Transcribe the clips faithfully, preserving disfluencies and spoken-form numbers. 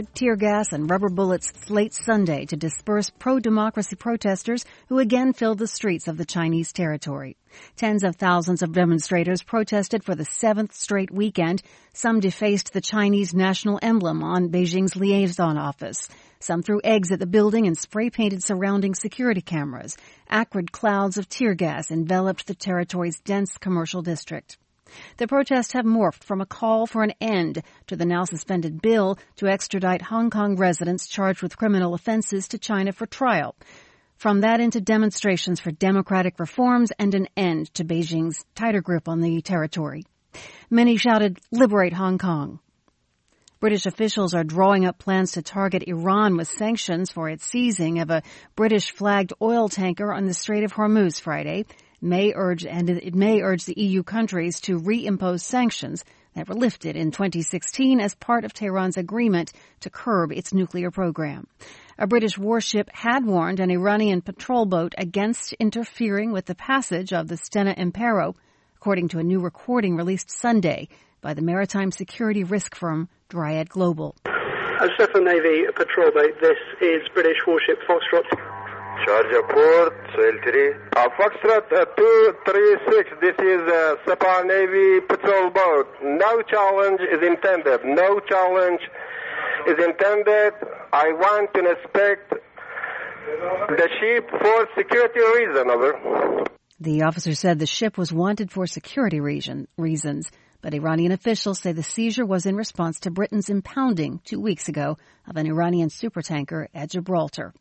Tear gas and rubber bullets late Sunday to disperse pro-democracy protesters who again filled the streets of the Chinese territory. Tens of thousands of demonstrators protested for the seventh straight weekend. Some defaced the Chinese national emblem on Beijing's liaison office. Some threw eggs at the building and spray-painted surrounding security cameras. Acrid clouds of tear gas enveloped the territory's dense commercial district. The protests have morphed from a call for an end to the now suspended bill to extradite Hong Kong residents charged with criminal offenses to China for trial. From that into demonstrations for democratic reforms and an end to Beijing's tighter grip on the territory. Many shouted, "Liberate Hong Kong." British officials are drawing up plans to target Iran with sanctions for its seizing of a British-flagged oil tanker on the Strait of Hormuz Friday. May urge, and it may urge the E U countries to reimpose sanctions that were lifted in twenty sixteen as part of Tehran's agreement to curb its nuclear program. A British warship had warned an Iranian patrol boat against interfering with the passage of the Stena Impero, according to a new recording released Sunday by the maritime security risk firm Dryad Global. A Sheffield Navy patrol boat, this is British warship Foxtrot. Charger port, Sail three. Uh, Foxtrot uh, two three six, this is uh, Separ Navy patrol boat. No challenge is intended. No challenge is intended. I want to inspect the ship for security reason, over. The officer said the ship was wanted for security reason, reasons, but Iranian officials say the seizure was in response to Britain's impounding two weeks ago of an Iranian supertanker at Gibraltar.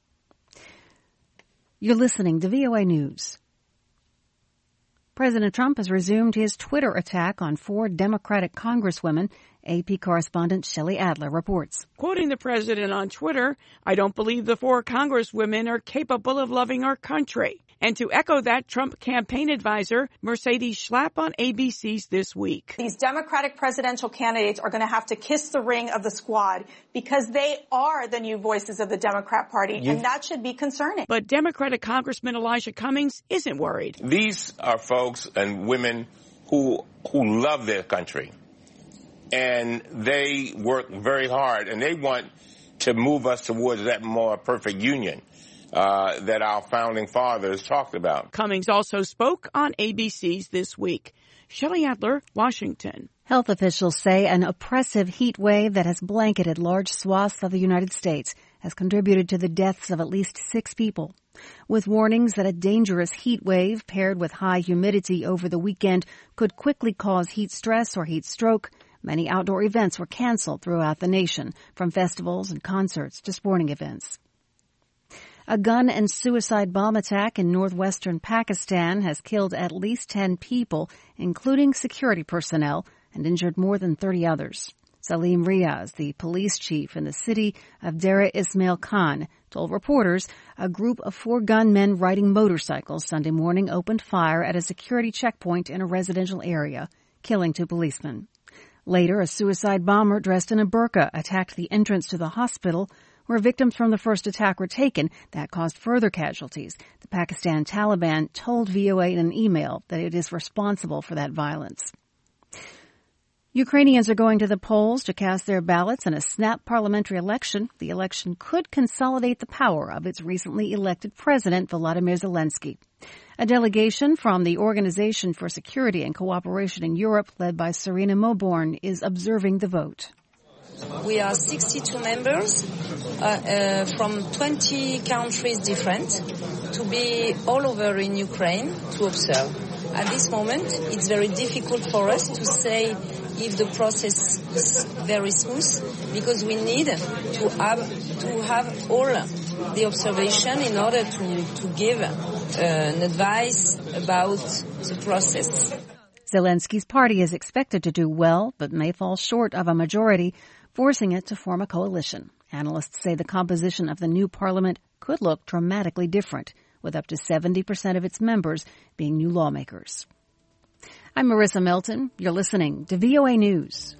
You're listening to V O A News. President Trump has resumed his Twitter attack on four Democratic congresswomen. A P correspondent Shelley Adler reports. Quoting the president on Twitter, "I don't believe the four congresswomen are capable of loving our country." And to echo that, Trump campaign advisor Mercedes Schlapp on A B C's This Week. These Democratic presidential candidates are going to have to kiss the ring of the squad because they are the new voices of the Democrat Party, You've... and that should be concerning. But Democratic Congressman Elijah Cummings isn't worried. These are folks and women who who love their country, and they work very hard, and they want to move us towards that more perfect union Uh, that our founding fathers talked about. Cummings also spoke on A B C's This Week. Shelley Adler, Washington. Health officials say an oppressive heat wave that has blanketed large swaths of the United States has contributed to the deaths of at least six people. With warnings that a dangerous heat wave paired with high humidity over the weekend could quickly cause heat stress or heat stroke, many outdoor events were canceled throughout the nation, from festivals and concerts to sporting events. A gun and suicide bomb attack in northwestern Pakistan has killed at least ten people, including security personnel, and injured more than thirty others. Salim Riaz, the police chief in the city of Dera Ismail Khan, told reporters a group of four gunmen riding motorcycles Sunday morning opened fire at a security checkpoint in a residential area, killing two policemen. Later, a suicide bomber dressed in a burqa attacked the entrance to the hospital where victims from the first attack were taken. That caused further casualties. The Pakistan Taliban told V O A in an email that it is responsible for that violence. Ukrainians are going to the polls to cast their ballots in a snap parliamentary election. The election could consolidate the power of its recently elected president, Volodymyr Zelensky. A delegation from the Organization for Security and Cooperation in Europe, led by Serena Moborn, is observing the vote. We are sixty-two members uh, uh, from twenty countries different to be all over in Ukraine to observe. At this moment, it's very difficult for us to say if the process is very smooth because we need to have to have all the observation in order to, to give uh, an advice about the process. Zelensky's party is expected to do well, but may fall short of a majority, forcing it to form a coalition. Analysts say the composition of the new parliament could look dramatically different, with up to seventy percent of its members being new lawmakers. I'm Marissa Melton. You're listening to V O A News.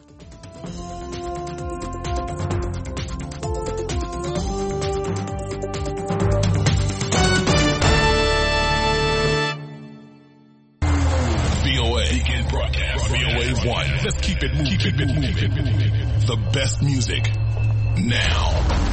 V O A Weekend Broadcast. V O A one. Let's keep it moving. Keep it moving. The best music now.